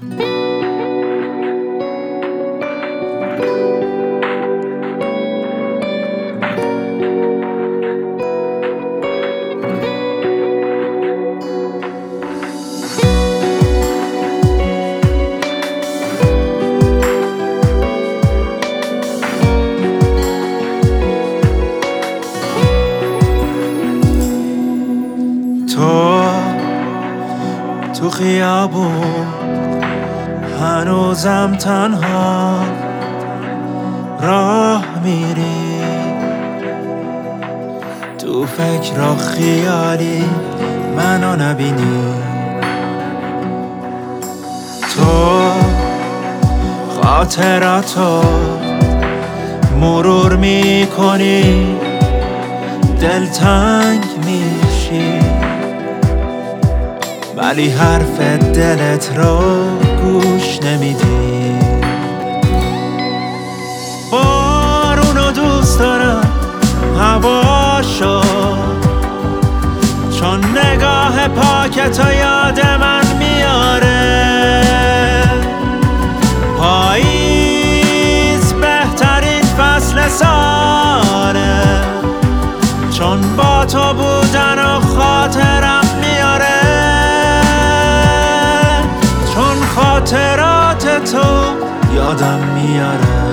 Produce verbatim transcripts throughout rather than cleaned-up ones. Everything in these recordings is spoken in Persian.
تو تو خیابون هنوزم تنها راه میری، تو فکر و خیالی منو نبینی. تو خاطراتو مرور میکنی، دلتنگ میشی، ولی حرف دلت رو گوش نمیدی. بارونو دوست دارم هواشو، چون نگاه پاکتو یاد من میاره. پاییز بهترین فصل ساله، چون با تو بودن و خاطرم میاره. چون خاطرات تو یادم میاره.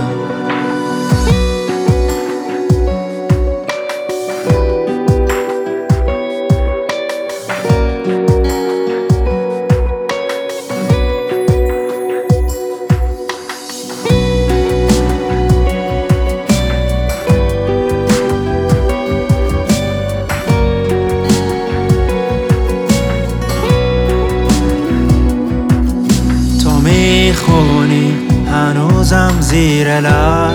میخونی هنوزم زیر لب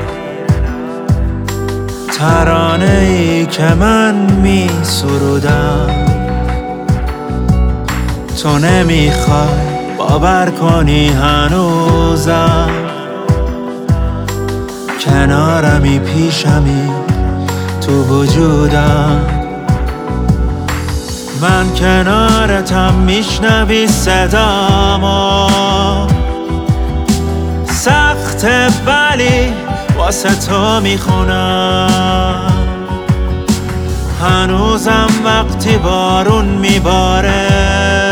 ترانه ای که من می سرودم. تو نمیخوای باور کنی هنوزم کنارمی، پیشمی، تو وجودم. من کنارتم، میشنوی صدامو. سخته ولی واسه تو میخونم. هنوزم وقتی بارون میباره